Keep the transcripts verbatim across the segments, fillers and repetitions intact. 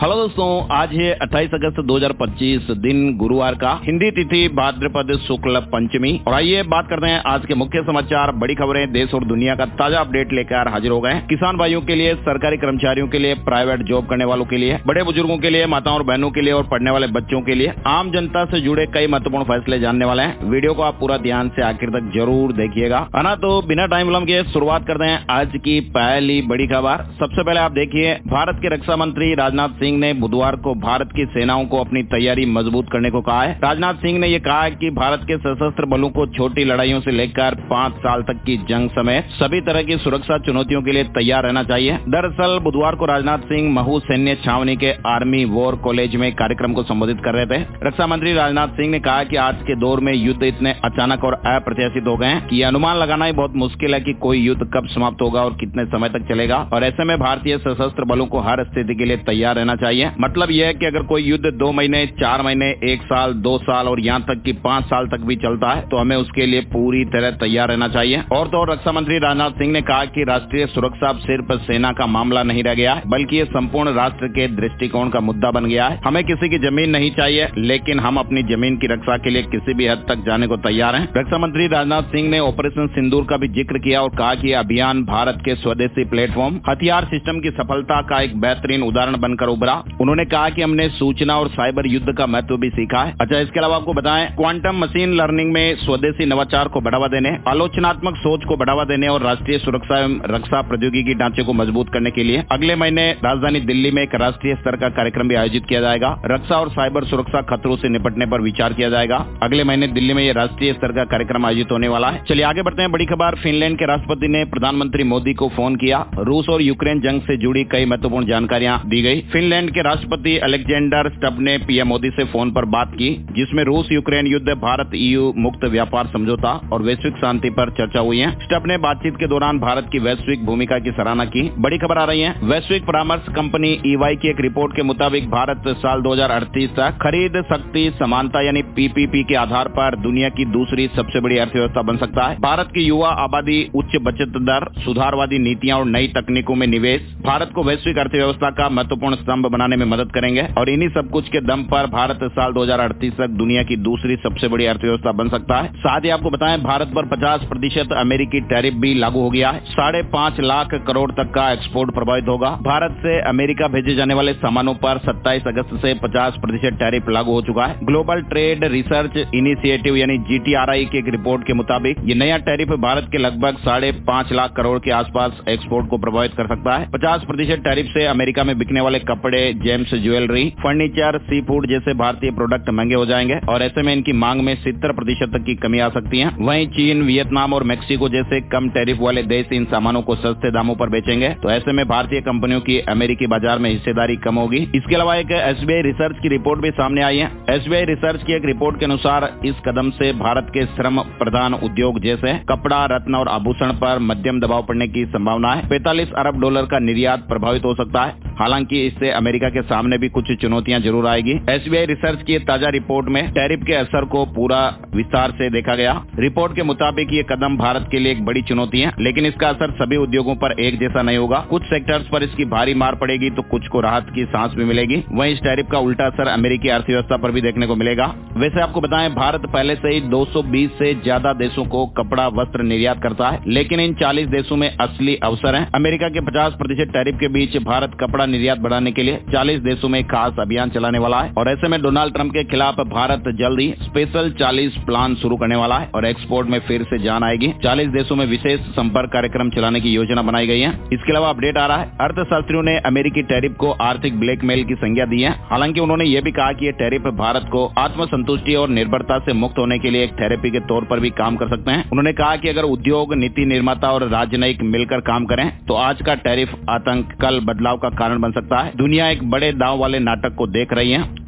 Hello दोस्तों, आज है अट्ठाईस अगस्त दो हज़ार पच्चीस, दिन गुरुवार का, हिंदी तिथि भाद्रपद शुक्ल पंचमी। और आइए बात करते हैं आज के मुख्य समाचार, बड़ी खबरें, देश और दुनिया का ताजा अपडेट लेकर हाजिर हो गए। किसान भाइयों के लिए, सरकारी कर्मचारियों के लिए, प्राइवेट जॉब करने वालों के लिए, बड़े बुजुर्गों के लिए, माताओं और बहनों के लिए और पढ़ने वाले बच्चों के लिए आम जनता से जुड़े कई महत्वपूर्ण फैसले जानने वाले हैं। वीडियो को आप पूरा ध्यान से आखिर तक जरूर देखिएगा, है ना। तो बिना टाइम विलंब के शुरुआत करते हैं आज की पहली बड़ी खबर। सबसे पहले आप देखिए, भारत के रक्षा मंत्री राजनाथ सिंह ने बुधवार को भारत की सेनाओं को अपनी तैयारी मजबूत करने को कहा है। राजनाथ सिंह ने यह कहा है कि भारत के सशस्त्र बलों को छोटी लड़ाइयों से लेकर पाँच साल तक की जंग समेत सभी तरह की सुरक्षा चुनौतियों के लिए तैयार रहना चाहिए। दरअसल बुधवार को राजनाथ सिंह महू सैन्य छावनी के आर्मी वॉर कॉलेज में कार्यक्रम को संबोधित कर रहे थे। रक्षा मंत्री राजनाथ सिंह ने कहा कि आज के दौर में युद्ध इतने अचानक और अप्रत्याशित हो गए हैं कि अनुमान लगाना ही बहुत मुश्किल है कि कोई युद्ध कब समाप्त होगा और कितने समय तक चलेगा। और ऐसे में भारतीय सशस्त्र बलों को हर स्थिति के लिए तैयार रहना चाहिए। मतलब यह है कि अगर कोई युद्ध दो महीने, चार महीने, एक साल, दो साल और यहाँ तक कि पाँच साल तक भी चलता है तो हमें उसके लिए पूरी तरह तैयार रहना चाहिए। और तो और रक्षा मंत्री राजनाथ सिंह ने कहा कि राष्ट्रीय सुरक्षा सिर्फ सेना का मामला नहीं रह गया है, बल्कि ये संपूर्ण राष्ट्र के दृष्टिकोण का मुद्दा बन गया है। हमें किसी की जमीन नहीं चाहिए, लेकिन हम अपनी जमीन की रक्षा के लिए किसी भी हद तक जाने को तैयार हैं। रक्षा मंत्री राजनाथ सिंह ने ऑपरेशन सिंदूर का भी जिक्र किया और कहा कि अभियान भारत के स्वदेशी प्लेटफॉर्म हथियार सिस्टम की सफलता का एक बेहतरीन उदाहरण बनकर उभरा। उन्होंने कहा कि हमने सूचना और साइबर युद्ध का महत्व भी सीखा है। अच्छा, इसके अलावा आपको बताएं, क्वांटम मशीन लर्निंग में स्वदेशी नवाचार को बढ़ावा देने, आलोचनात्मक सोच को बढ़ावा देने और राष्ट्रीय सुरक्षा एवं रक्षा प्रौद्योगिकी ढांचे को मजबूत करने के लिए अगले महीने राजधानी दिल्ली में एक राष्ट्रीय स्तर का कार्यक्रम भी आयोजित किया जाएगा। रक्षा और साइबर सुरक्षा खतरों से निपटने पर विचार किया जाएगा। अगले महीने दिल्ली में यह राष्ट्रीय स्तर का कार्यक्रम आयोजित होने वाला है। चलिए आगे बढ़ते हैं। बड़ी खबर, फिनलैंड के राष्ट्रपति ने प्रधानमंत्री मोदी को फोन किया। रूस और यूक्रेन जंग से जुड़ी कई महत्वपूर्ण जानकारियां दी गई। फिनलैंड के राष्ट्रपति अलेक्जेंडर स्टब ने पीएम मोदी से फोन पर बात की, जिसमें रूस यूक्रेन युद्ध, भारत ईयू मुक्त व्यापार समझौता और वैश्विक शांति पर चर्चा हुई है। स्टब ने बातचीत के दौरान भारत की वैश्विक भूमिका की सराहना की। बड़ी खबर आ रही है, वैश्विक परामर्श कंपनी ईवाई की एक रिपोर्ट के मुताबिक भारत साल दो हज़ार अड़तीस तक खरीद शक्ति समानता यानी पीपीपी के आधार पर दुनिया की दूसरी सबसे बड़ी अर्थव्यवस्था बन सकता है। भारत की युवा आबादी, उच्च बचत दर, सुधारवादी नीतियां और नई तकनीकों में निवेश भारत को वैश्विक अर्थव्यवस्था का महत्वपूर्ण स्तंभ बनाने में मदद करेंगे। और इन्हीं सब कुछ के दम पर भारत साल दो हज़ार अड़तीस तक दुनिया की दूसरी सबसे बड़ी अर्थव्यवस्था बन सकता है। साथ ही आपको बताएं, भारत पर पचास प्रतिशत अमेरिकी टैरिफ भी लागू हो गया है। साढ़े पांच लाख करोड़ तक का एक्सपोर्ट प्रभावित होगा। भारत से अमेरिका भेजे जाने वाले सामानों पर सत्ताईस अगस्त से पचास प्रतिशत टैरिफ लागू हो चुका है। ग्लोबल ट्रेड रिसर्च इनिशिएटिव यानी जीटीआरआई की एक रिपोर्ट के मुताबिक ये नया टैरिफ भारत के लगभग साढ़े पांच लाख करोड़ के आसपास एक्सपोर्ट को प्रभावित कर सकता है। पचास प्रतिशत टैरिफ से अमेरिका में बिकने वाले कपड़े, gems jewellery, furniture, sea food जैसे भारतीय प्रोडक्ट महंगे हो जाएंगे और ऐसे में इनकी मांग में सत्तर प्रतिशत तक की कमी आ सकती है। वहीं चीन, वियतनाम और मेक्सिको जैसे कम टैरिफ वाले देश इन सामानों को सस्ते दामों पर बेचेंगे, तो ऐसे में भारतीय कंपनियों की अमेरिकी बाजार में हिस्सेदारी कम होगी। इसके अलावा एक एसबीआई रिसर्च की रिपोर्ट भी सामने आई है। एसबीआई रिसर्च की एक रिपोर्ट के अनुसार इस कदम से भारत के श्रम प्रधान उद्योग जैसे कपड़ा, रत्न और आभूषण पर मध्यम दबाव पड़ने की संभावना है। पैंतालीस अरब डॉलर का निर्यात प्रभावित हो सकता है। हालांकि इससे अमेरिका के सामने भी कुछ चुनौतियां जरूर आएगी। एसबीआई रिसर्च की ताजा रिपोर्ट में टैरिफ के असर को पूरा विस्तार से देखा गया। रिपोर्ट के मुताबिक ये कदम भारत के लिए एक बड़ी चुनौती है, लेकिन इसका असर सभी उद्योगों पर एक जैसा नहीं होगा। कुछ सेक्टर्स पर इसकी भारी मार पड़ेगी तो कुछ को राहत की सांस भी मिलेगी। वहीं इस टैरिफ का उल्टा असर अमेरिकी अर्थव्यवस्था पर भी देखने को मिलेगा। वैसे आपको बताएं, भारत पहले से ही दो सौ बीस से ज्यादा देशों को कपड़ा वस्त्र निर्यात करता है, लेकिन इन चालीस देशों में असली अवसर है। अमेरिका के पचास प्रतिशत टैरिफ के बीच भारत कपड़ा निर्यात बढ़ाने के लिए चालीस देशों में खास अभियान चलाने वाला है। और ऐसे में डोनाल्ड ट्रंप के खिलाफ भारत जल्द ही स्पेशल चालीस प्लान शुरू करने वाला है और एक्सपोर्ट में फिर से जान आएगी। चालीस देशों में विशेष संपर्क कार्यक्रम चलाने की योजना बनाई गई है। इसके अलावा अपडेट आ रहा है, अर्थशास्त्रियों ने अमेरिकी टैरिफ को आर्थिक ब्लैकमेल की संज्ञा दी है। हालांकि उन्होंने ये भी कहा कि ये टैरिफ भारत को आत्मसंतुष्टि और निर्भरता से मुक्त होने के लिए एक थेरेपी के तौर पर भी काम कर सकते हैं। उन्होंने कहा कि अगर उद्योग, नीति निर्माता और राजनयिक मिलकर काम करें तो आज का टैरिफ आतंक कल बदलाव का कारण बन सकता है। दुनिया एक बड़े दांव वाले नाटक को देख रही है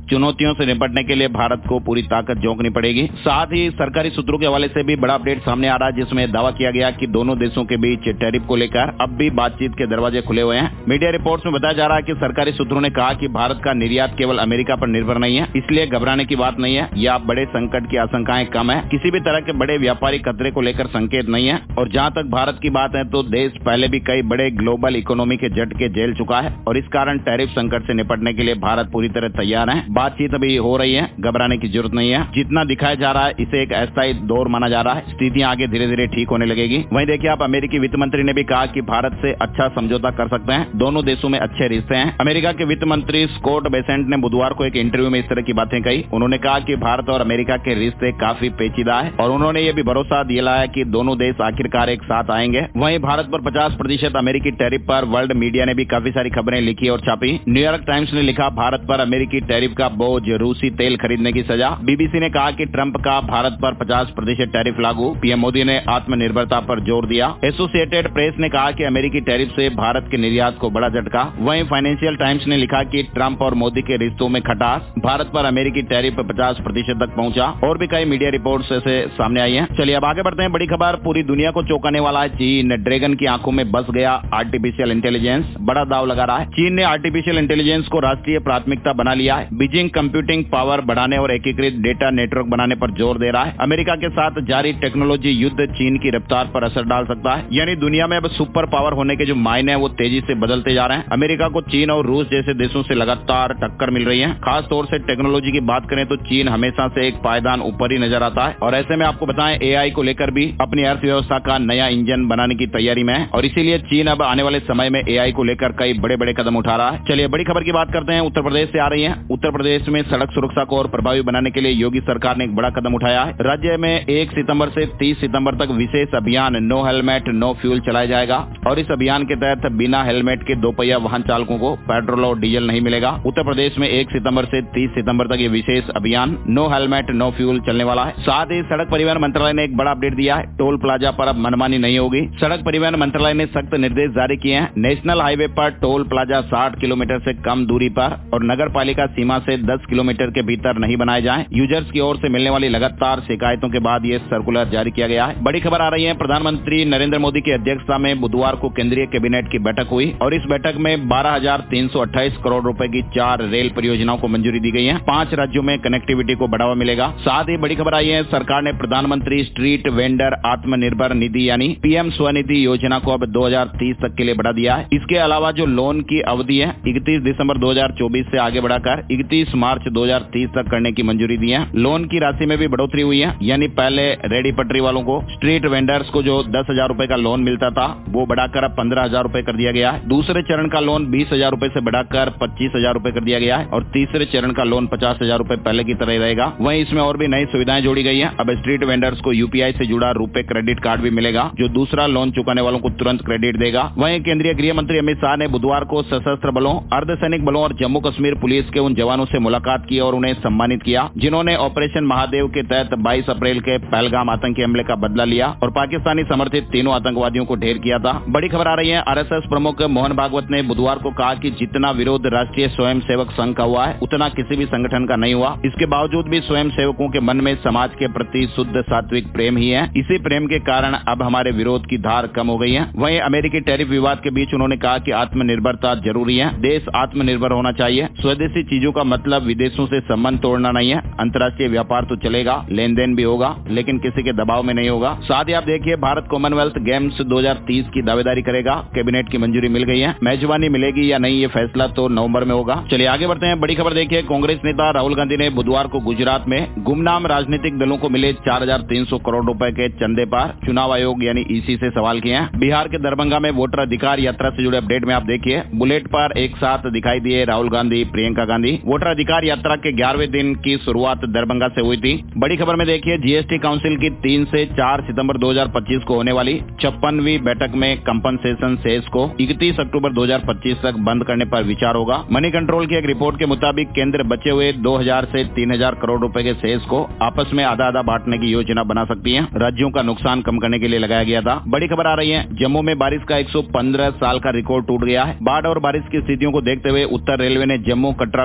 चुनौतियों से निपटने के लिए भारत को पूरी ताकत झोंकनी पड़ेगी। साथ ही सरकारी सूत्रों के हवाले से भी बड़ा अपडेट सामने आ रहा है, जिसमें दावा किया गया कि दोनों देशों के बीच टैरिफ को लेकर अब भी बातचीत के दरवाजे खुले हुए हैं। मीडिया रिपोर्ट्स में बताया जा रहा है कि सरकारी सूत्रों ने कहा कि भारत का निर्यात केवल अमेरिका पर निर्भर नहीं है, इसलिए घबराने की बात नहीं है या बड़े संकट की आशंकाएं कम है। किसी भी तरह के बड़े व्यापारिक खतरे को लेकर संकेत नहीं है। और जहां तक भारत की बात है तो देश पहले भी कई बड़े ग्लोबल इकोनॉमी के झटके झेल चुका है और इस कारण टैरिफ संकट से निपटने के लिए भारत पूरी तरह तैयार है। बातचीत अभी हो रही है, घबराने की जरूरत नहीं है। जितना दिखाया जा रहा है इसे एक अस्थायी दौर माना जा रहा है, स्थितियां आगे धीरे धीरे ठीक होने लगेगी। वहीं देखिए आप, अमेरिकी वित्त मंत्री ने भी कहा कि भारत से अच्छा समझौता कर सकते हैं, दोनों देशों में अच्छे रिश्ते हैं। अमेरिका के वित्त मंत्री स्कॉट बेसेंट ने बुधवार को एक इंटरव्यू में इस तरह की बातें कही। उन्होंने कहा कि भारत और अमेरिका के रिश्ते काफी पेचीदा है और उन्होंने ये भी भरोसा दिलाया कि दोनों देश आखिरकार एक साथ आएंगे। वहीं भारत पर पचास प्रतिशत अमेरिकी टैरिफ पर वर्ल्ड मीडिया ने भी काफी सारी खबरें लिखी और छापी। न्यूयॉर्क टाइम्स ने लिखा, भारत पर अमेरिकी टैरिफ का बोझ, रूसी तेल खरीदने की सजा। बीबीसी ने कहा कि ट्रंप का भारत पर पचास प्रतिशत टैरिफ लागू, पीएम मोदी ने आत्मनिर्भरता पर जोर दिया। एसोसिएटेड प्रेस ने कहा कि अमेरिकी टैरिफ से भारत के निर्यात को बड़ा झटका। वहीं फाइनेंशियल टाइम्स ने लिखा कि ट्रंप और मोदी के रिश्तों में खटास, भारत पर अमेरिकी टैरिफ पचास प्रतिशत तक पहुंचा। और भी कई मीडिया रिपोर्ट्स ऐसे सामने आई हैं। चलिए अब आगे बढ़ते हैं। बड़ी खबर पूरी दुनिया को चौंकाने वाला है। चीन ड्रैगन की आंखों में बस गया आर्टिफिशियल इंटेलिजेंस, बड़ा दाव लगा रहा है। चीन ने आर्टिफिशियल इंटेलिजेंस को राष्ट्रीय प्राथमिकता बना लिया है। बीजिंग कंप्यूटिंग पावर बढ़ाने और एकीकृत डेटा नेटवर्क बनाने पर जोर दे रहा है। अमेरिका के साथ जारी टेक्नोलॉजी युद्ध चीन की रफ्तार पर असर डाल सकता है। यानी दुनिया में अब सुपर पावर होने के जो मायने हैं वो तेजी से बदलते जा रहे हैं। अमेरिका को चीन और रूस जैसे देशों से लगातार टक्कर मिल रही है। खास तौर से टेक्नोलॉजी की बात करें तो चीन हमेशा से एक पायदान ऊपर ही नजर आता है और ऐसे में आपको बताएं एआई को लेकर भी अपनी अर्थव्यवस्था का नया इंजन बनाने की तैयारी में है और इसीलिए चीन अब आने वाले समय में एआई को लेकर कई बड़े बड़े कदम उठा रहा है। चलिए बड़ी खबर की बात करते हैं। उत्तर प्रदेश से आ रही है। उत्तर प्रदेश में सड़क सुरक्षा को और प्रभावी बनाने के लिए योगी सरकार ने एक बड़ा कदम उठाया है। राज्य में एक सितंबर से तीस सितंबर तक विशेष अभियान नो हेलमेट नो फ्यूल चलाया जाएगा और इस अभियान के तहत बिना हेलमेट के दो पहिया वाहन चालकों को पेट्रोल और डीजल नहीं मिलेगा। उत्तर प्रदेश में एक सितंबर से तीस सितंबर तक ये विशेष अभियान नो हेलमेट नो फ्यूल चलने वाला है। साथ ही सड़क परिवहन मंत्रालय ने एक बड़ा अपडेट दिया है। टोल प्लाजा पर अब मनमानी नहीं होगी। सड़क परिवहन मंत्रालय ने सख्त निर्देश जारी किए हैं। नेशनल हाईवे पर टोल प्लाजा साठ किलोमीटर से कम दूरी पर और नगर पालिका सीमा से दस किलोमीटर के भीतर नहीं बनाए जाएं। यूजर्स की ओर से मिलने वाली लगातार शिकायतों के बाद ये सर्कुलर जारी किया गया है। बड़ी खबर आ रही है। प्रधानमंत्री नरेंद्र मोदी की अध्यक्षता में बुधवार को केंद्रीय कैबिनेट की बैठक हुई और इस बैठक में बारह हजार तीन सौ अट्ठाईस करोड़ रुपए की चार रेल परियोजनाओं को मंजूरी दी गई है। पांच राज्यों में कनेक्टिविटी को बढ़ावा मिलेगा। साथ ही बड़ी खबर आई है, सरकार ने प्रधानमंत्री स्ट्रीट वेंडर आत्मनिर्भर निधि यानी पीएम स्वनिधि योजना को अब दो हजार तीस तक के लिए बढ़ा दिया है। इसके अलावा जो लोन की अवधि है इकतीस दिसंबर दो हजार चौबीस से आगे बढ़ाकर इकतीस मार्च दो हजार तीस तक करने की मंजूरी दी है। लोन की राशि में भी बढ़ोतरी हुई है। यानी पहले रेडी पटरी वालों को, स्ट्रीट वेंडर्स को जो दस हजार रूपए का लोन मिलता था वो बढ़ाकर अब पंद्रह हजार रूपए कर दिया गया है। दूसरे चरण का लोन बीस हजार रूपए से बढ़ाकर पच्चीस हजार रूपए कर दिया गया है और तीसरे चरण का लोन पचास हजार रूपए पहले की तरह रहेगा। वहीं इसमें और भी नई सुविधाएं जोड़ी गई है। अब स्ट्रीट वेंडर्स को यूपीआई से जुड़ा रुपए क्रेडिट कार्ड भी मिलेगा जो दूसरा लोन चुकाने वालों को तुरंत क्रेडिट देगा। वहीं केंद्रीय गृह मंत्री अमित शाह ने बुधवार को सशस्त्र बलों, अर्धसैनिक बलों और जम्मू कश्मीर पुलिस के उन जवानों से मुलाकात की और उन्हें सम्मानित किया जिन्होंने ऑपरेशन महादेव के तहत बाईस अप्रैल के पहलगाम आतंकी हमले का बदला लिया और पाकिस्तानी समर्थित तीनों आतंकवादियों को ढेर किया था। बड़ी खबर आ रही है। आरएसएस प्रमुख मोहन भागवत ने बुधवार को कहा कि जितना विरोध राष्ट्रीय स्वयंसेवक संघ का हुआ है उतना किसी भी संगठन का नहीं हुआ। इसके बावजूद भी स्वयंसेवकों के मन में समाज के प्रति शुद्ध सात्विक प्रेम ही है। इसी प्रेम के कारण अब हमारे विरोध की धार कम हो गई है। वहीं अमेरिकी टैरिफ विवाद के बीच उन्होंने कहा कि आत्मनिर्भरता जरूरी है। देश आत्मनिर्भर होना चाहिए। स्वदेशी चीजों का मतलब विदेशों से संबंध तोड़ना नहीं है। अंतर्राष्ट्रीय व्यापार तो चलेगा, लेन देन भी होगा, लेकिन किसी के दबाव में नहीं होगा। साथ ही आप देखिए, भारत कॉमनवेल्थ गेम्स दो हजार तीस की दावेदारी करेगा। कैबिनेट की मंजूरी मिल गई है। मेजबानी मिलेगी या नहीं ये फैसला तो नवंबर में होगा। चलिए आगे बढ़ते हैं। बड़ी खबर देखिए, कांग्रेस नेता राहुल गांधी ने बुधवार को गुजरात में गुमनाम राजनीतिक दलों को मिले चार हजार तीन सौ करोड़ रुपए के चंदे पर चुनाव आयोग यानी ईसी से सवाल किए हैं। बिहार के दरभंगा में वोटर अधिकार यात्रा से जुड़े अपडेट में आप देखिए, बुलेट पर एक साथ दिखाई दिए राहुल गांधी, प्रियंका गांधी। वोटर अधिकार यात्रा के ग्यारहवें दिन की शुरुआत दरभंगा से हुई थी। बड़ी खबर में देखिए, जीएसटी काउंसिल की तीन से चार सितंबर दो हजार पच्चीस को होने वाली छप्पनवीं बैठक में कंपनसेशन सेस को इकतीस अक्टूबर दो हजार पच्चीस तक बंद करने पर विचार होगा। मनी कंट्रोल की एक रिपोर्ट के मुताबिक केंद्र बचे हुए दो हजार से तीन हजार करोड़ रुपए के सेस को आपस में आधा आधा बांटने की योजना बना सकती है। राज्यों का नुकसान कम करने के लिए लगाया गया था। बड़ी खबर आ रही है, जम्मू में बारिश का एक सौ पंद्रह साल का रिकॉर्ड टूट गया है। बाढ़ और बारिश की स्थितियों को देखते हुए उत्तर रेलवे ने जम्मू कटरा को पहुंचने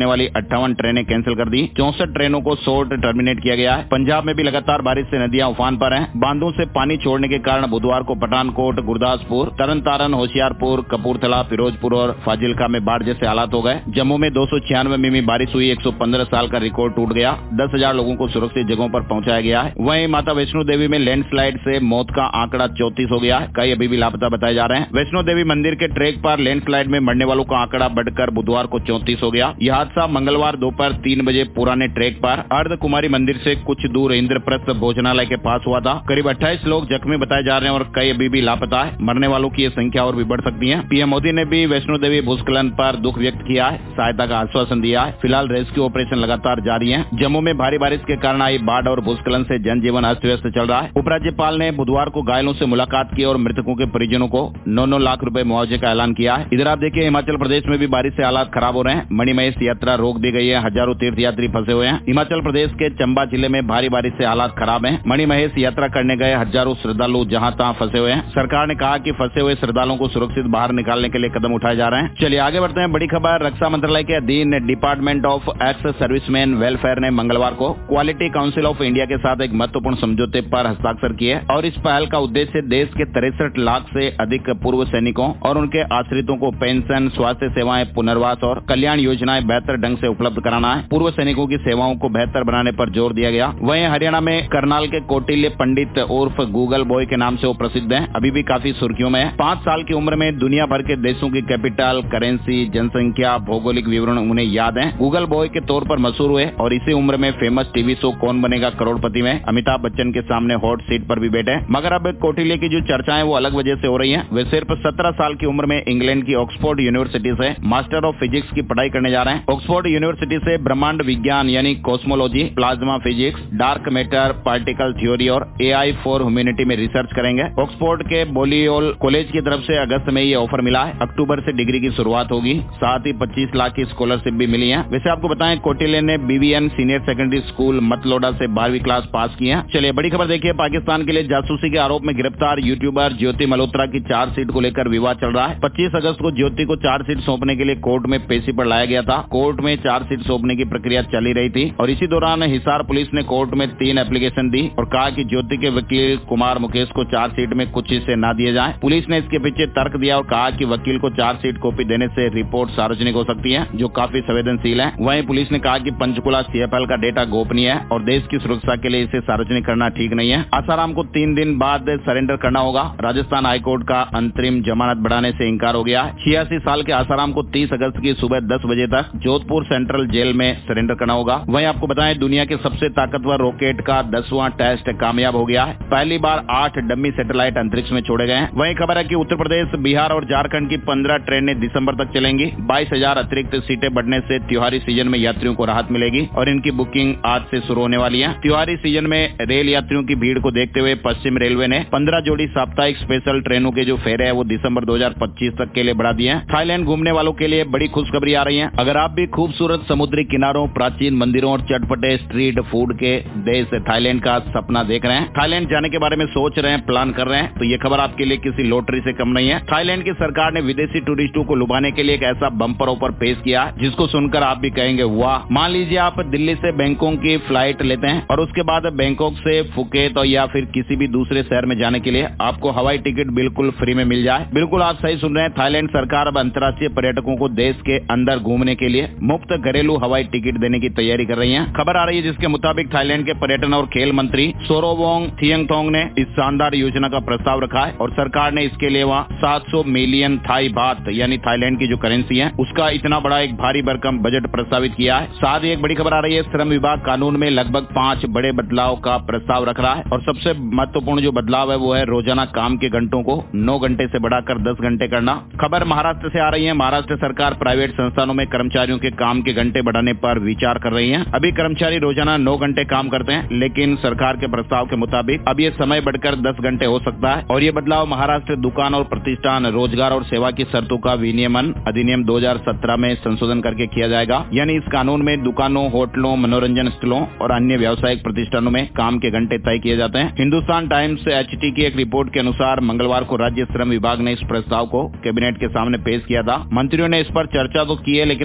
होने वाली अट्ठावन ट्रेनें कैंसिल कर दी। चौसठ ट्रेनों को शॉर्ट टर्मिनेट किया गया है। पंजाब में भी लगातार बारिश से नदियां उफान पर हैं। बांधों से पानी छोड़ने के कारण बुधवार को पठानकोट, गुरदासपुर, तरन तारन, होशियारपुर, कपूरथला, फिरोजपुर और फाजिलका में बाढ़ जैसे हालात हो गए। जम्मू में दो सौ छियानवे मिमी बारिश हुई, एक सौ पंद्रह साल का रिकॉर्ड टूट गया। दस हजार लोगों को सुरक्षित जगहों पर पहुंचाया गया है। वहीं माता वैष्णो देवी में लैंडस्लाइड से मौत का आंकड़ा चौंतीस हो गया है। कई अभी भी लापता बताए जा रहे हैं। वैष्णो देवी मंदिर के ट्रैक पर लैंडस्लाइड में मरने वालों का आंकड़ा बढ़कर बुधवार को चौंतीस हो गया। यह हादसा मंगलवार दोपहर तीन बजे पुराने ट्रैक पर अर्ध कुमारी मंदिर से कुछ दूर इंद्रप्रस्थ भोजनालय के पास हुआ था। करीब अट्ठाईस लोग जख्मी बताए जा रहे हैं और कई अभी भी लापता है। मरने वालों की ये संख्या और भी बढ़ सकती है। पीएम मोदी ने भी वैष्णो देवी भूस्खलन पर दुख व्यक्त किया है, सहायता का आश्वासन दिया है। फिलहाल रेस्क्यू ऑपरेशन लगातार जारी है। जम्मू में भारी बारिश के कारण आई बाढ़ और भूस्खलन से जनजीवन अस्त व्यस्त चल रहा है। उपराज्यपाल ने बुधवार को घायलों से मुलाकात की और मृतकों के परिजनों को नौ नौ लाख रुपए मुआवजे का ऐलान किया है। इधर आप देखिए हिमाचल प्रदेश में भी बारिश से हालात खराब हो रहे हैं। मणिमहेश यात्रा रोक दी गई है। हजारों तीर्थयात्री फंसे हुए हैं। हिमाचल प्रदेश के चंबा जिले में भारी बारिश से हालात खराब है। मणिमहेश यात्रा करने गए हजारों श्रद्धालु जहां तहां फंसे हुए हैं। सरकार ने कहा कि फंसे हुए श्रद्धालुओं को सुरक्षित बाहर निकालने के लिए कदम उठाए जा रहे हैं। चलिए आगे बढ़ते हैं। बड़ी खबर, रक्षा मंत्रालय के अधीन department of ex serviceman welfare ने मंगलवार को क्वालिटी काउंसिल ऑफ इंडिया के साथ एक महत्वपूर्ण समझौते पर हस्ताक्षर किए और इस पहल का उद्देश्य देश के तिरसठ लाख से अधिक पूर्व सैनिकों और उनके आश्रितों को पेंशन, स्वास्थ्य सेवाएं, पुनर्वास और कल्याण योजनाएं बेहतर ढंग से उपलब्ध कराना है। पूर्व सैनिकों की सेवाओं को बेहतर बनाने पर जोर दिया गया। वहीं हरियाणा में करनाल के कौटिल्य पंडित उर्फ गूगल बॉय के नाम से वो प्रसिद्ध हैं, अभी भी काफी सुर्खियों में है। पांच साल की उम्र में दुनिया भर के देशों की कैपिटल, करेंसी, जनसंख्या, भौगोलिक विवरण उन्हें याद है। गूगल बॉय के तौर पर मशहूर हुए और इसी उम्र में फेमस टीवी शो कौन बनेगा करोड़पति में अमिताभ बच्चन के सामने हॉट सीट पर भी बैठे। मगर अब कौटिल्य की जो चर्चाएं वो अलग वजह से हो रही हैं। वे सिर्फ सत्रह साल की उम्र में इंग्लैंड की ऑक्सफोर्ड यूनिवर्सिटी से मास्टर ऑफ फिजिक्स की पढ़ाई करने जा रहे हैं। ऑक्सफोर्ड यूनिवर्सिटी से ब्रह्मांड विज्ञान यानी cosmology, plasma physics, dark matter, particle theory और एआई फॉर ह्यूमैनिटी में रिसर्च करेंगे। ऑक्सफोर्ड के बोलियोल कॉलेज की तरफ से अगस्त में ये ऑफर मिला है। अक्टूबर से डिग्री की शुरुआत होगी। साथ ही पच्चीस लाख की स्कॉलरशिप भी मिली है। वैसे आपको बताएं कौटिल्य ने BVN senior secondary school Matloda से बारहवीं क्लास पास की है। चलिए बड़ी खबर देखिए, पाकिस्तान के लिए जासूसी के आरोप में गिरफ्तार यूट्यूबर ज्योति मल्होत्रा की चार्जशीट को लेकर विवाद चल रहा है। पच्चीस अगस्त को ज्योति को चार्जशीट सौंपने के लिए कोर्ट में पेशी पर लाया गया था। कोर्ट में चार्जशीट सौंपने की प्रक्रिया चल ही रही थी और इसी दौरान हिसार पुलिस ने कोर्ट में तीन एप्लीकेशन दी और कहा कि ज्योति के वकील कुमार मुकेश को चार्जशीट में कुछ हिस्से न दिए जाएं। पुलिस ने इसके पीछे तर्क दिया और कहा कि वकील को चार्जशीट कॉपी देने से रिपोर्ट सार्वजनिक हो सकती है, जो काफी संवेदनशील है। वहीं पुलिस ने कहा कि पंचकुला सीएफएल का डेटा गोपनीय है और देश की सुरक्षा के लिए इसे सार्वजनिक करना ठीक नहीं है। आसाराम को तीन दिन बाद सरेंडर करना होगा। राजस्थान हाईकोर्ट का अंतरिम जमानत बढ़ाने से इंकार हो गया है। छियासी साल के आसाराम को तीस अगस्त की सुबह दस बजे तक जोधपुर सेंट्रल जेल में सरेंडर करना होगा। वहीं आपको बताएं दुनिया के सबसे ताकतवर रॉकेट का दसवां टेस्ट कामयाब हो गया है। पहली बार आठ डमी सैटेलाइट अंतरिक्ष में छोड़े गए हैं। वहीं खबर है कि उत्तर प्रदेश, बिहार और झारखंड की पंद्रह ट्रेनें दिसंबर तक चलेंगी। बाईस हजार अतिरिक्त सीटें बढ़ने से त्योहारी सीजन में यात्रियों को राहत मिलेगी और इनकी बुकिंग आज से शुरू होने वाली है। त्योहारी सीजन में रेल यात्रियों की भीड़ को देखते हुए पश्चिम रेलवे ने पंद्रह जोड़ी साप्ताहिक स्पेशल ट्रेनों के जो फेरे है वो दिसंबर दो हजार पच्चीस तक के लिए बढ़ा दिए हैं। थाईलैंड घूमने वालों के लिए बड़ी खुशखबरी आ रही है। अगर आप भी खूबसूरत समुद्री किनारों, प्राचीन मंदिरों और चटपटे स्ट्रीट फूड के देश थाईलैंड का सपना देख रहे हैं, थाईलैंड जाने के बारे में सोच रहे हैं, प्लान कर रहे हैं, तो ये खबर आपके लिए किसी लॉटरी से कम नहीं है। थाईलैंड की सरकार ने विदेशी टूरिस्टों को लुभाने के लिए एक ऐसा बम्पर ऑफर पेश किया जिसको सुनकर आप भी कहेंगे वाह। मान लीजिए आप दिल्ली से बैंकॉक की फ्लाइट लेते हैं और उसके बाद बैंकॉक से फुकेत या फिर किसी भी दूसरे शहर में जाने के लिए आपको हवाई टिकट बिल्कुल फ्री में मिल जाए। बिल्कुल आप सही सुन रहे हैं, थाईलैंड सरकार अब अंतर्राष्ट्रीय पर्यटकों को देश के अंदर घूमने के लिए मुफ्त घरेलू हवाई टिकट देने की तैयारी कर रही है। खबर आ रही है जिसके मुताबिक थाईलैंड के पर्यटन और खेल मंत्री सोरोवोंग थियंगथोंग ने इस शानदार योजना का प्रस्ताव रखा है और सरकार ने इसके लिए वहाँ सात सौ मिलियन थाई बात यानी थाईलैंड की जो करेंसी है उसका इतना बड़ा एक भारी भरकम बजट प्रस्तावित किया है। साथ ही एक बड़ी खबर आ रही है, श्रम विभाग कानून में लगभग पांच बड़े बदलाव का प्रस्ताव रख रहा है और सबसे महत्वपूर्ण जो बदलाव है वो है रोजाना काम के घंटों को नौ घंटे से बढ़ाकर दस घंटे करना। खबर महाराष्ट्र से आ रही है। महाराष्ट्र सरकार प्राइवेट संस्थानों में कर्मचारियों के काम के घंटे बढ़ाने पर विचार कर रही है। अभी कर्मचारी रोजाना नौ घंटे काम करते हैं, लेकिन सरकार के प्रस्ताव के मुताबिक अब ये समय बढ़कर दस घंटे हो सकता है और ये बदलाव महाराष्ट्र दुकान और प्रतिष्ठान रोजगार और सेवा की शर्तों का विनियमन अधिनियम दो हजार सत्रह में संशोधन करके किया जाएगा। यानी इस कानून में दुकानों, होटलों, मनोरंजन स्थलों और अन्य व्यावसायिक प्रतिष्ठानों में काम के घंटे तय किए जाते हैं। हिंदुस्तान टाइम्स एचटी की एक रिपोर्ट के अनुसार मंगलवार को राज्य श्रम विभाग ने इस प्रस्ताव को कैबिनेट के सामने पेश किया था। मंत्रियों ने इस पर चर्चा तो की है, लेकिन उन्होंने इसे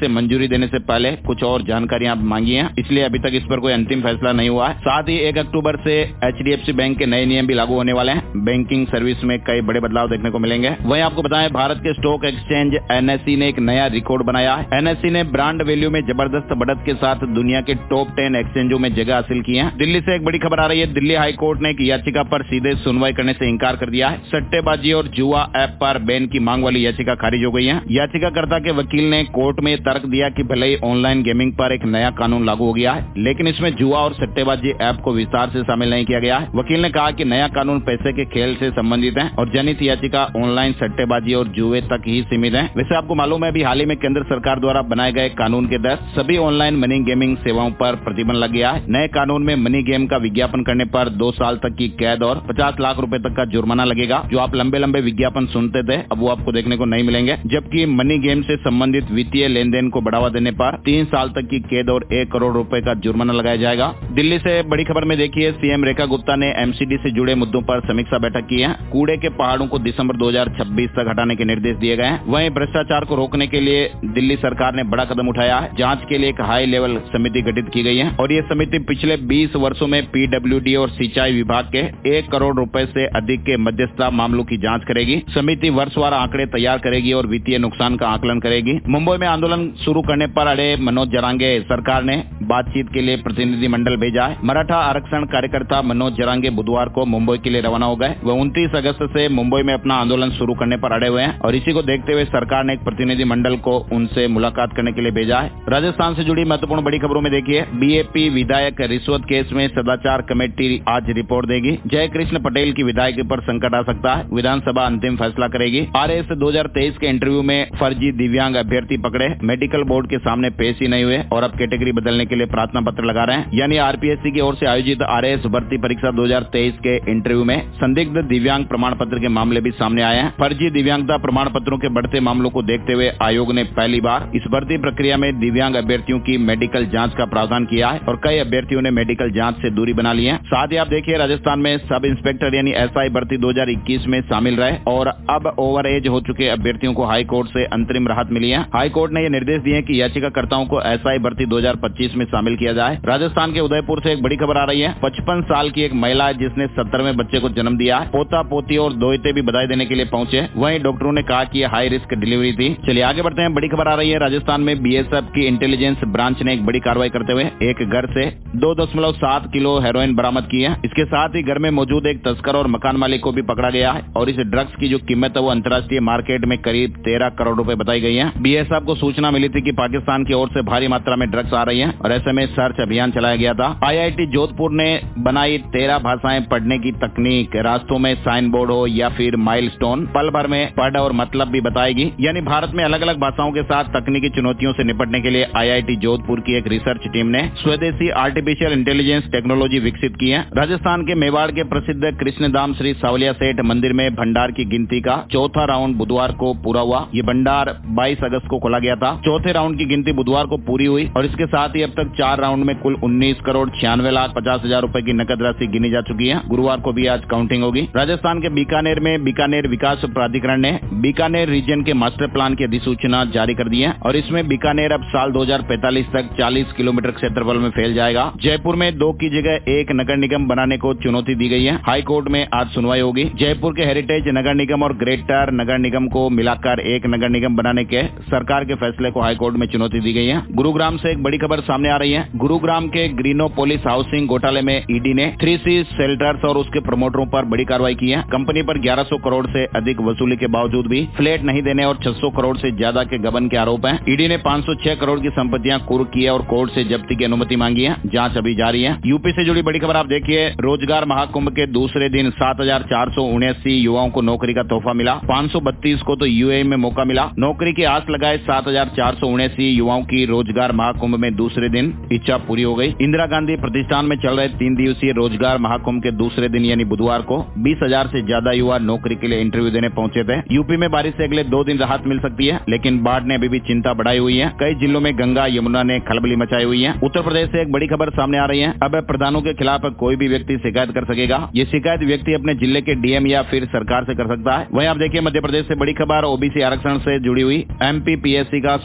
से मंजूरी देने से पहले कुछ और जानकारियां मांगी हैं, इसलिए अभी तक इस पर कोई अंतिम फैसला नहीं हुआ है। साथ ही एक अक्टूबर से H D F C bank के नए नियम भी लागू होने वाले हैं। बैंकिंग सर्विस में कई बड़े बदलाव देखने को मिलेंगे। वहीं आपको बताएं, भारत के stock exchange N S E ने एक नया रिकॉर्ड बनाया है। एन एस ई ने ब्रांड वैल्यू में जबरदस्त बढ़त के साथ दुनिया के टॉप टेन एक्सचेंजों में जगह हासिल की है। दिल्ली से एक बड़ी खबर आ रही है। दिल्ली हाई कोर्ट ने एक याचिका पर सीधे सुनवाई करने से इंकार कर दिया है। सट्टेबाजी और जुआ ऐप पर बैन की मांग वाली याचिका खारिज हो गई है। याचिकाकर्ता के वकील ने कोर्ट में तर्क दिया कि भले ही ऑनलाइन गेमिंग पर एक नया कानून लागू हो गया है, लेकिन इसमें जुआ और सट्टेबाजी ऐप को विस्तार से शामिल नहीं किया गया है। वकील ने कहा कि नया कानून पैसे के खेल से संबंधित है और जनहित याचिका ऑनलाइन सट्टेबाजी और जुए तक ही सीमित है। वैसे आपको मालूम है, अभी हाल ही में केंद्र सरकार द्वारा बनाए गए कानून के तहत सभी ऑनलाइन मनी गेमिंग सेवाओं पर प्रतिबंध लग गया है। नए कानून में मनी गेम का विज्ञापन करने पर दो साल तक की कैद और पचास लाख रुपए तक का जुर्माना लगेगा। जो आप लंबे लंबे विज्ञापन सुनते थे, अब वो आपको देखने को नहीं मिलेंगे। जबकि मनी गेम से संबंधित वित्तीय लेन देन को बढ़ावा देने पर तीन साल तक की कैद और एक करोड़ रुपए का जुर्माना लगाया जाएगा। दिल्ली से बड़ी खबर में देखिए, सीएम रेखा गुप्ता ने एम सी डी से जुड़े मुद्दों पर समीक्षा बैठक की है। कूड़े के पहाड़ों को दिसंबर दो हजार छब्बीस तक हटाने के निर्देश दिए गए हैं। वहीं भ्रष्टाचार को रोकने के लिए दिल्ली सरकार ने बड़ा कदम उठाया है। जांच के लिए एक हाई लेवल समिति गठित की गई है और ये समिति पिछले बीस वर्षों में पी डब्ल्यू डी और सिंचाई विभाग के एक करोड़ रुपए से अधिक के मध्यस्थता मामलों की जांच करेगी। समिति वर्षवार आंकड़े तैयार करेगी और वित्तीय नुकसान का आकलन करेगी। मुंबई में आंदोलन शुरू करने पर अड़े मनोज जरांगे, सरकार ने बातचीत के लिए प्रतिनिधि मंडल भेजा है। मराठा आरक्षण कार्यकर्ता मनोज जरांगे बुधवार को मुंबई के लिए रवाना हो गए। वह उनतीस अगस्त से मुंबई में अपना आंदोलन शुरू करने पर अड़े हुए हैं और इसी को देखते हुए सरकार ने एक प्रतिनिधि मंडल को उनसे मुलाकात करने के लिए भेजा है। राजस्थान से जुड़ी महत्वपूर्ण बड़ी खबरों में देखिए, बी ए पी विधायक रिश्वत केस में सदाचार कमेटी आज रिपोर्ट देगी। जय कृष्ण पटेल की विधायकी पर संकट आ सकता है, विधानसभा अंतिम फैसला करेगी। आर एस दो हजार तेईस के इंटरव्यू में फर्जी दिव्यांग अभ्यर्थी पकड़े, मेडिकल बोर्ड के सामने पेश ही नहीं हुए और अब कैटेगरी बदलने के लिए प्रार्थना पत्र लगा रहे हैं। यानी आर पी एस सी की ओर से आयोजित आर एस भर्ती परीक्षा दो हजार तेईस के इंटरव्यू में संदिग्ध दिव्यांग प्रमाण पत्र के मामले भी सामने आए हैं। फर्जी दिव्यांगता प्रमाण पत्रों के बढ़ते मामलों को देखते हुए आयोग ने पहली बार इस भर्ती प्रक्रिया में दिव्यांग अभ्यर्थियों की मेडिकल जांच का प्रावधान किया है और कई अभ्यर्थियों ने मेडिकल जांच से दूरी बना ली है। साथ ही आप देखिए, राजस्थान में सब इंस्पेक्टर यानी एस आई भर्ती दो हजार इक्कीस में शामिल रहे और अब ओवर एज हो चुके अभ्यर्थियों को हाई कोर्ट से अंतरिम राहत मिली है। हाई कोर्ट ने ये निर्देश दिए कि याचिकाकर्ताओं को एस आई भर्ती दो हजार पच्चीस में शामिल किया जाए। राजस्थान के उदयपुर से एक बड़ी खबर आ रही है। पचपन साल की एक महिला है जिसने सत्तरवें बच्चे को जन्म दिया। पोता पोती और दोहते भी बधाई देने के लिए पहुंचे। वहीं डॉक्टरों ने कहा कि यह हाई रिस्क डिलीवरी थी। चलिए आगे बढ़ते हैं। बड़ी खबर आ रही है, राजस्थान में बी एस एफ की इंटेलिजेंस ब्रांच ने एक बड़ी कार्रवाई करते हुए एक घर से दो दशमलव सात किलो हेरोइन बरामद की है। इसके साथ ही घर में मौजूद एक तस्कर और मकान मालिक को भी पकड़ा गया है और इस ड्रग्स की जो कीमत है वो अंतर्राष्ट्रीय मार्केट में करीब तेरह करोड़ रुपए बताई गई है। बी एस एफ को सूचना मिली थी कि पाकिस्तान की ओर से भारी मात्रा में ड्रग्स आ रही है और ऐसे में सर्च अभियान चलाया गया था। आई आई टी जोधपुर ने बनाई तेरह भाषाएं पढ़ने की तकनीक। रास्तों में साइन बोर्ड हो या फिर माइलस्टोन, पल भर में पढ़ और मतलब भी बताएगी। यानी भारत में अलग अलग भाषाओं के साथ तकनीकी चुनौतियों से निपटने के लिए आई आई टी जोधपुर की एक रिसर्च टीम ने स्वदेशी आर्टिफिशियल इंटेलिजेंस टेक्नोलॉजी विकसित की है। राजस्थान के मेवाड़ के प्रसिद्ध कृष्णधाम श्री सावलिया सेठ मंदिर में भंडार की गिनती का चौथा राउंड बुधवार को पूरा हुआ। ये भंडार बाईस अगस्त को खोला गया था। चौथे राउंड की गिनती बुधवार को पूरी हुई और इसके साथ ही अब तक चार राउंड में कुल उन्नीस करोड़ छियानवे लाख पचास हजार रूपए की नकद राशि गिनी जा चुकी है। गुरुवार को भी आज काउंटिंग होगी। राजस्थान के बीकानेर में बीकानेर विकास प्राधिकरण ने बीकानेर रीजन के मास्टर प्लान की अधिसूचना जारी कर दी है और इसमें बीकानेर अब साल दो हजार पैंतालीस तक चालीस किलोमीटर क्षेत्रफल में फैल जाएगा। जयपुर में दो की जगह एक नगर निगम बनाने को चुनौती दी गई है। हाई कोर्ट में आज सुनवाई होगी। जयपुर के हेरिटेज नगर निगम और ग्रेटर नगर निगम को मिलाकर एक नगर निगम बनाने के सरकार के फैसले को हाई कोर्ट में चुनौती दी गई है। गुरुग्राम से एक बड़ी खबर सामने आ रही है। गुरुग्राम के ग्रीनोपोलिस हाउसिंग घोटाले में ईडी ने थ्री सी शेल्टर्स और उसके प्रमोटरों पर बड़ी कार्रवाई की है। कंपनी पर ग्यारह सौ करोड़ से अधिक वसूली के बावजूद भी फ्लैट नहीं देने और छह सौ करोड़ से ज्यादा के गबन के आरोप हैं। ईडी ने पाँच सौ छह करोड़ की संपत्तियां कुर्क की है और कोर्ट से जब्ती की अनुमति मांगी है। जांच अभी जारी है। यूपी से जुड़ी बड़ी खबर आप देखिए। रोजगार महाकुंभ के दूसरे दिन सात हजार चार सौ उन्यासी युवाओं को नौकरी का तोहफा मिला। पाँच सौ बत्तीस को तो यू ए ई में मौका मिला। नौकरी की आस लगाए सात हजार चार सौ उन्यासी युवाओं की रोजगार महाकुंभ में दूसरे दिन इच्छा पूरी हो गई। इंदिरा गांधी प्रतिष्ठान में चल रहे तीन दिवसीय रोजगार महाकुंभ के दूसरे दिन यानी बुधवार को बीस हजार से ज्यादा युवा नौकरी के लिए इंटरव्यू देने पहुंचे थे। यूपी में बारिश से अगले दो दिन राहत मिल सकती है, लेकिन बाढ़ ने अभी भी चिंता बढ़ाई हुई है। कई जिलों में गंगा यमुना ने खलबली मचाई हुई है। उत्तर प्रदेश से एक बड़ी खबर सामने आ रही है। अब प्रधानों के खिलाफ कोई भी व्यक्ति शिकायत कर सकेगा। ये शिकायत व्यक्ति अपने जिले के डी एम या फिर सरकार से कर सकता है। वहीं आप देखिए मध्य प्रदेश से बड़ी खबर ओबीसी आरक्षण से जुड़ी हुई। M P P S C का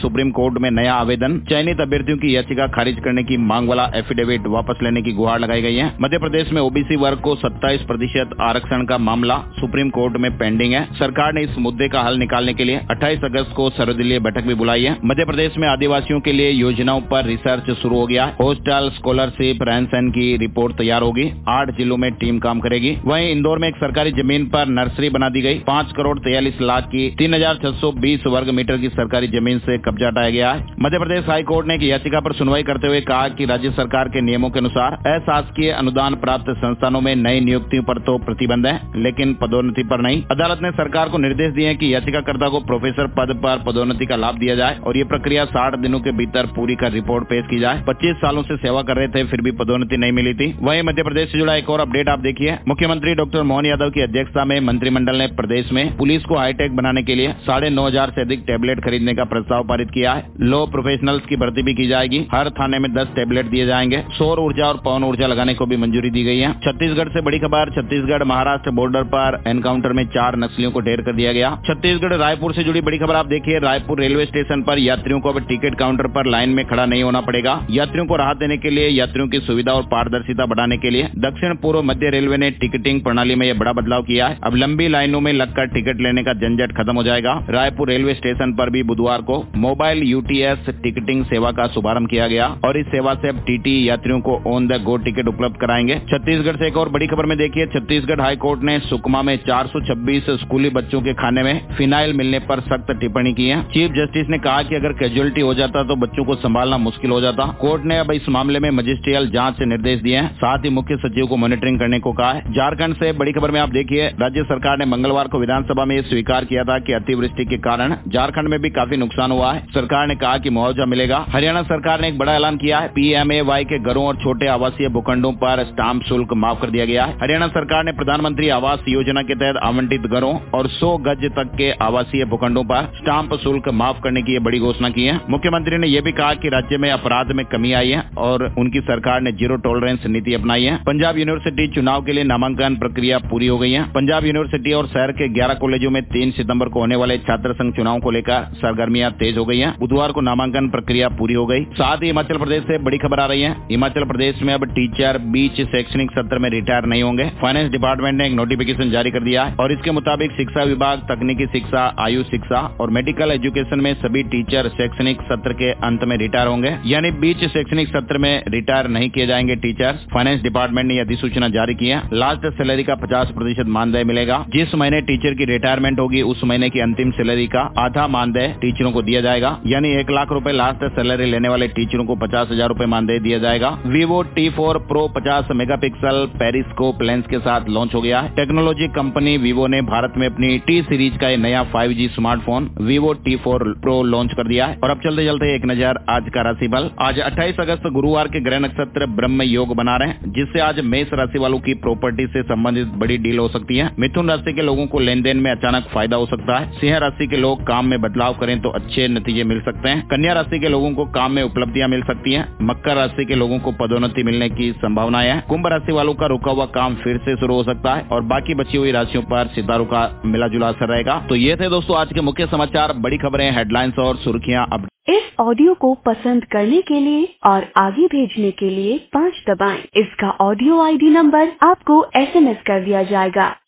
सुप्रीम कोर्ट में नया आवेदन, चयनित अभ्यर्थियों की याचिका खारिज करने की मांग वाला एफिडेविट वापस लेने की गुहार लगाई गई है। मध्य प्रदेश में ओबीसी वर्ग को सत्ताईस प्रतिशत आरक्षण का मामला सुप्रीम कोर्ट में पेंडिंग है। सरकार ने इस मुद्दे का हल निकालने के लिए अट्ठाईस अगस्त को सर्वदलीय बैठक भी बुलाई है। मध्य प्रदेश में आदिवासियों के लिए योजनाओं पर रिसर्च शुरू हो गया। हॉस्टल स्कॉलरशिप रैंसन की रिपोर्ट तैयार होगी। आठ जिलों में टीम काम करेगी। वहीं इंदौर में एक सरकारी जमीन पर नर्सरी बना दी गई। पाँच करोड़ तैयलीस लाख की तीन हजार छह सौ बीस वर्ग मीटर की सरकारी जमीन से कब्जा हटाया गया है। मध्य प्रदेश हाई कोर्ट ने एक याचिका पर सुनवाई करते हुए कहा कि राज्य सरकार के नियमों के अनुसार अशासकीय अनुदान प्राप्त संस्थानों में नई नियुक्तियों पर तो प्रतिबंध है, लेकिन पदोन्नति पर नहीं। अदालत ने सरकार को निर्देश दिए कि याचिकाकर्ता को प्रोफेसर पद पर पदोन्नति का लाभ दिया जाए और ये प्रक्रिया साठ दिनों के भीतर पूरी कर रिपोर्ट पेश की जाए। पच्चीस सालों से सेवा कर रहे थे, फिर भी पदोन्नति नहीं मिली थी। वहीं मध्य प्रदेश से जुड़ा एक और अपडेट आप देखिए। मुख्यमंत्री डॉक्टर मोहन यादव की अध्यक्षता में मंत्रिमंडल ने प्रदेश में पुलिस को हाईटेक बनाने के लिए साढ़े नौ हजार से अधिक टेबलेट खरीदने का प्रस्ताव पारित किया है। लॉ प्रोफेशनल्स की भर्ती भी की जाएगी। हर थाने में दस टेबलेट दिए जाएंगे। सौर ऊर्जा और पवन ऊर्जा लगाने को भी मंजूरी दी गई है। छत्तीसगढ़ से बड़ी खबर। छत्तीसगढ़ महाराष्ट्र बॉर्डर पर एनकाउंटर में चार नक्सलियों को ढेर कर दिया गया। छत्तीसगढ़ रायपुर से जुड़ी बड़ी खबर आप देखिए। रायपुर रेलवे स्टेशन पर यात्रियों को अब टिकट काउंटर पर लाइन में खड़ा नहीं होना पड़ेगा। यात्रियों को राहत देने के लिए, यात्रियों की सुविधा और पारदर्शिता बढ़ाने के लिए दक्षिण पूर्व मध्य रेलवे ने टिकटिंग प्रणाली में यह बड़ा बदलाव किया है। अब लंबी लाइनों में लगकर टिकट लेने का झंझट खत्म हो जाएगा। रायपुर रेलवे स्टेशन पर भी बुधवार को मोबाइल यूटीएस टिकटिंग सेवा का शुभारंभ किया गया और इस सेवा से अब टीटी यात्रियों को ऑन द गो टिकट उपलब्ध कराएंगे। छत्तीसगढ़ से एक और बड़ी खबर में देखिए। छत्तीसगढ़ हाई कोर्ट ने सुकमा में चार सौ छब्बीस स्कूली बच्चों के खाने में फिनाइल मिलने पर सख्त टिप्पणी की है। चीफ जस्टिस ने कहा कि अगर कैजुअलिटी हो जाता तो बच्चों को संभालना मुश्किल हो जाता। कोर्ट ने अब इस मामले में मजिस्ट्रियल जांच से निर्देश दिए हैं। साथ ही मुख्य सचिव को मॉनिटरिंग करने को कहा है। झारखंड से बड़ी खबर में आप देखिए। राज्य सरकार ने मंगलवार को विधानसभा में स्वीकार किया था कि अतिवृष्टि के कारण झारखंड में भी काफी नुकसान हुआ है। सरकार ने कहा कि मुआवजा मिलेगा। हरियाणा सरकार ने एक बड़ा ऐलान किया है। पीएमएवाई के घरों और छोटे आवासीय भूखंडों पर स्टाम्प शुल्क माफ कर दिया गया है। हरियाणा सरकार ने प्रधानमंत्री आवास योजना के तहत आवंटित घरों और सौ गज तक के आवासीय भूखंडों पर स्टाम्प शुल्क माफ करने की बड़ी घोषणा की है। मुख्यमंत्री ने यह भी कहा कि राज्य में अपराध में कमी आई है और उनकी सरकार ने जीरो टॉलरेंस नीति अपनाई है। पंजाब यूनिवर्सिटी चुनाव के लिए नामांकन प्रक्रिया पूरी हो गई है। पंजाब यूनिवर्सिटी और शहर के ग्यारह कॉलेजों में तीन सितंबर को होने वाले छात्र संघ चुनाव को लेकर सरगर्मियां तेज हो गई हैं। बुधवार को नामांकन प्रक्रिया पूरी हो गई। साथ ही हिमाचल प्रदेश से बड़ी खबर आ रही है। हिमाचल प्रदेश में अब टीचर बीच शैक्षणिक सत्र में रिटायर नहीं होंगे। फाइनेंस डिपार्टमेंट ने एक नोटिफिकेशन जारी कर दिया है और इसके मुताबिक शिक्षा विभाग, तकनीकी शिक्षा, आयु शिक्षा और मेडिकल एजुकेशन में सभी टीचर शैक्षणिक सत्र के अंत में रिटायर होंगे। यानी बीच शैक्षणिक सत्र में रिटायर नहीं किए जाएंगे टीचर्स। फाइनेंस डिपार्टमेंट ने अधिसूचना जारी की है। लास्ट सैलरी का पचास प्रतिशत मानदेय मिलेगा। जिस महीने टीचर की रिटायरमेंट होगी उस महीने की अंतिम सैलरी का आधा मानदेय टीचरों को दिया जाएगा। यानी एक लाख रुपए लास्ट सैलरी लेने वाले टीचरों को पचास हजार रूपए मानदेय दिया जाएगा। वीवो टी फोर प्रो पचास मेगापिक्सल पेरिस्कोप लेंस के साथ लॉन्च हो गया है। टेक्नोलॉजी कंपनी वीवो ने भारत में अपनी टी सीरीज का नया five G smartphone Vivo T four pro launch कर दिया है। और अब चलते चलते एक नजर आज का राशिफल। आज अट्ठाईस अगस्त गुरुवार के ग्रह नक्षत्र ब्रह्म योग बना रहे हैं, जिससे आज मेष राशि वालों की प्रॉपर्टी से संबंधित बड़ी डील हो सकती है। मिथुन राशि के लोगों को लेन देन में अचानक फायदा हो सकता है। सिंह राशि के लोग काम में बदलाव करें तो अच्छे नतीजे मिल सकते हैं। कन्या राशि के लोगों को काम में उपलब्धियां मिल सकती हैं। मकर राशि के लोगों को पदोन्नति मिलने की संभावनाएं है। कुंभ राशि वालों का रुका हुआ काम फिर से शुरू हो सकता है और बाकी बची हुई राशियों पर सितारों का मिला जुला असर रहेगा। तो ये थे दोस्तों आज के मुख्य समाचार, बड़ी खबरें, हेडलाइंस और सुर्खियां। अब इस ऑडियो को पसंद करने के लिए और आगे भेजने के लिए पाँच दबाएं। इसका ऑडियो आईडी नंबर आपको एसएमएस कर दिया जाएगा।